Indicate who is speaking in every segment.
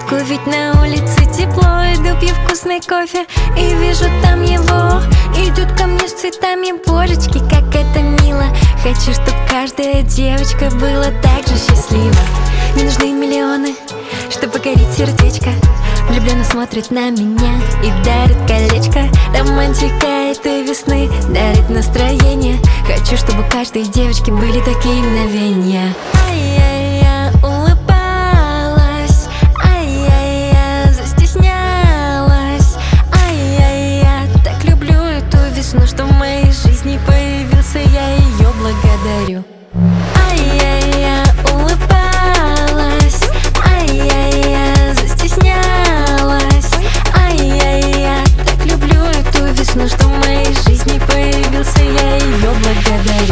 Speaker 1: улыбку, ведь на улице тепло. Иду, пью вкусный кофе и вижу там его. Идет ко мне с цветами, божечки, как это мило. Хочу, чтоб каждая девочка была так же счастлива. Не нужны миллионы, чтоб покорить сердечко. Влюбленно смотрит на меня и дарит колечко. Романтика этой весны дарит настроение. Хочу, чтобы у каждой девочки были такие мгновения. Ай-яй-я, улыбалась, ай-яй-я, застеснялась. Ай-яй-я, так люблю эту весну, что в моей жизни появился, я ее благодарю. Ай-яй-я, улыбалась, ай-яй-я, застеснялась. Ай-яй-я, так люблю эту весну, что в моей жизни появился, я ее благодарю.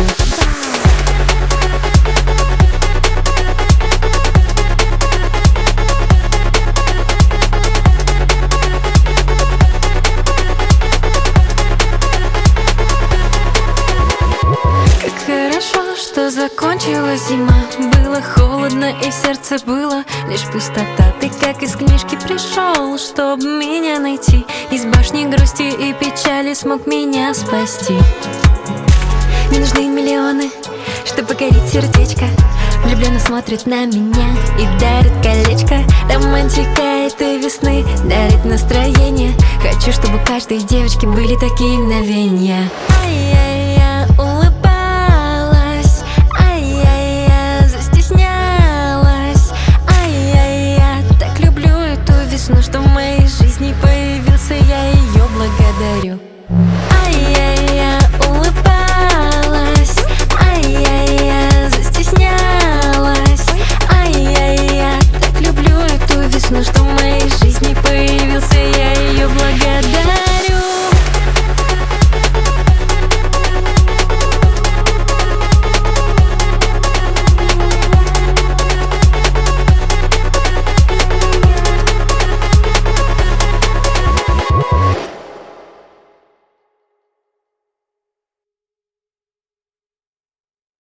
Speaker 1: Хорошо, что закончилась зима. Было холодно и в сердце было лишь пустота. Ты как из книжки пришел, чтоб меня найти. Из башни грусти и печали смог меня спасти. Не нужны миллионы, чтоб покорить сердечко. Влюбленно смотрит на меня и дарит колечко. Романтика этой весны дарит настроение. Хочу, чтобы у каждой девочки были такие мгновения. Ай-яй-я, улыбалась, ай-яй-я, застеснялась. Ай-яй-я, так люблю эту весну, что в моей жизни появился, я ее благодарю.